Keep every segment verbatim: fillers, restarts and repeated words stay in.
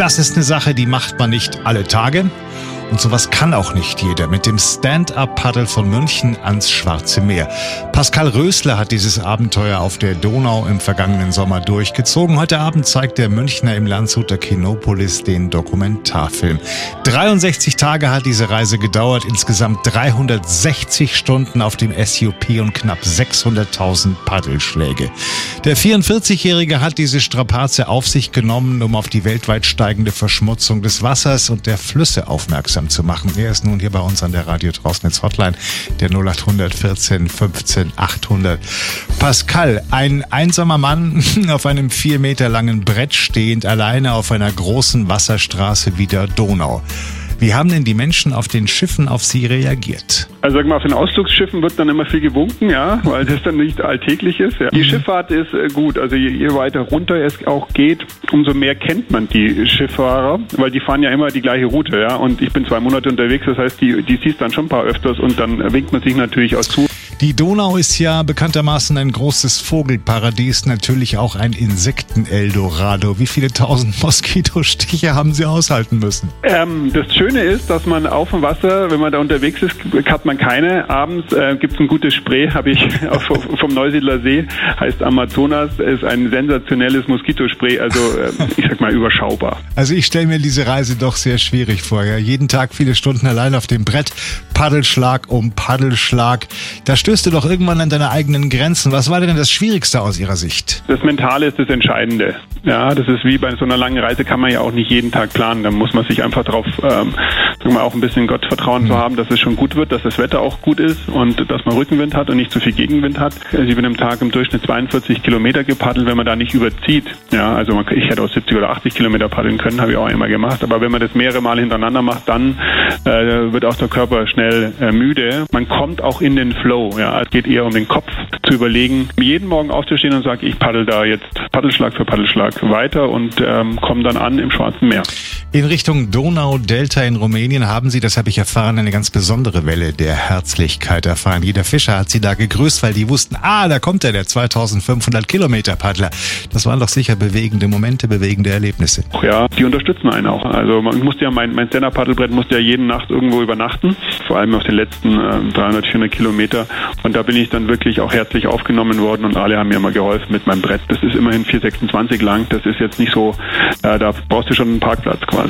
Das ist eine Sache, die macht man nicht alle Tage. Und sowas kann auch nicht jeder. Mit dem Stand-Up-Paddle von München ans Schwarze Meer. Pascal Rösler hat dieses Abenteuer auf der Donau im vergangenen Sommer durchgezogen. Heute Abend zeigt der Münchner im Landshuter Kinopolis den Dokumentarfilm. dreiundsechzig Tage hat diese Reise gedauert, insgesamt dreihundertsechzig Stunden auf dem S U P und knapp sechshunderttausend Paddelschläge. Der vierundvierzigjährige hat diese Strapaze auf sich genommen, um auf die weltweit steigende Verschmutzung des Wassers und der Flüsse aufmerksam zu machen. Er ist nun hier bei uns an der Radio Trausnitz Hotline, der null acht vierzehn fünfzehn achthundert. Pascal, ein einsamer Mann auf einem vier Meter langen Brett stehend, alleine auf einer großen Wasserstraße wie der Donau. Wie haben denn die Menschen auf den Schiffen auf Sie reagiert? Also sag mal, auf den Ausflugsschiffen wird dann immer viel gewunken, ja, weil das dann nicht alltäglich ist. Ja. Die Schifffahrt ist äh, gut, also je, je weiter runter es auch geht, umso mehr kennt man die Schifffahrer, weil die fahren ja immer die gleiche Route, ja. Und ich bin zwei Monate unterwegs, das heißt, die, die siehst dann schon ein paar öfters und dann winkt man sich natürlich auch zu. Die Donau ist ja bekanntermaßen ein großes Vogelparadies, natürlich auch ein Insekten-Eldorado. Wie viele tausend Moskitostiche haben Sie aushalten müssen? Ähm, das Schöne ist, dass man auf dem Wasser, wenn man da unterwegs ist, hat man keine. Abends äh, gibt es ein gutes Spray, habe ich vom Neusiedler See, heißt Amazonas, ist ein sensationelles Moskitospray, also äh, ich sag mal überschaubar. Also ich stelle mir diese Reise doch sehr schwierig vor. Ja? Jeden Tag viele Stunden allein auf dem Brett, Paddelschlag um Paddelschlag. Da stößt du doch irgendwann an deine eigenen Grenzen. Was war denn das Schwierigste aus Ihrer Sicht? Das Mentale ist das Entscheidende. Ja, das ist wie bei so einer langen Reise, kann man ja auch nicht jeden Tag planen. Da muss man sich einfach darauf, ähm, sagen wir auch ein bisschen Gottvertrauen mhm. zu haben, dass es schon gut wird, dass das Wetter auch gut ist und dass man Rückenwind hat und nicht zu viel Gegenwind hat. Also ich bin am Tag im Durchschnitt zweiundvierzig Kilometer gepaddelt, wenn man da nicht überzieht. Ja, also man, ich hätte auch siebzig oder achtzig Kilometer paddeln können, habe ich auch immer gemacht. Aber wenn man das mehrere Male hintereinander macht, dann äh, wird auch der Körper schnell äh, müde. Man kommt auch in den Flow. Ja, es geht eher um den Kopf, zu überlegen, jeden Morgen aufzustehen und sagen, ich paddel da jetzt Paddelschlag für Paddelschlag weiter und ähm, komme dann an im Schwarzen Meer. In Richtung Donau-Delta in Rumänien haben Sie, das habe ich erfahren, eine ganz besondere Welle der Herzlichkeit erfahren. Jeder Fischer hat Sie da gegrüßt, weil die wussten, ah, da kommt er, der zweitausendfünfhundert Kilometer Paddler. Das waren doch sicher bewegende Momente, bewegende Erlebnisse. Ja, die unterstützen einen auch. Also man musste ja, mein, mein Stand-Up-Paddelbrett musste ja jede Nacht irgendwo übernachten, vor allem auf den letzten äh, dreihundert, vierhundert Kilometer. Und da bin ich dann wirklich auch herzlich aufgenommen worden und alle haben mir immer geholfen mit meinem Brett. Das ist immerhin vier sechsundzwanzig lang, das ist jetzt nicht so, äh, da brauchst du schon einen Parkplatz quasi.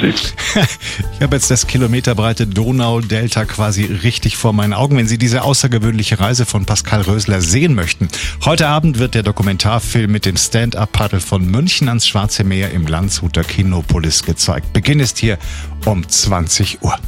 Ich habe jetzt das kilometerbreite Donau-Delta quasi richtig vor meinen Augen. Wenn Sie diese außergewöhnliche Reise von Pascal Rösler sehen möchten, heute Abend wird der Dokumentarfilm mit dem Stand-Up-Paddle von München ans Schwarze Meer im Landshuter Kinopolis gezeigt. Beginn ist hier um zwanzig Uhr.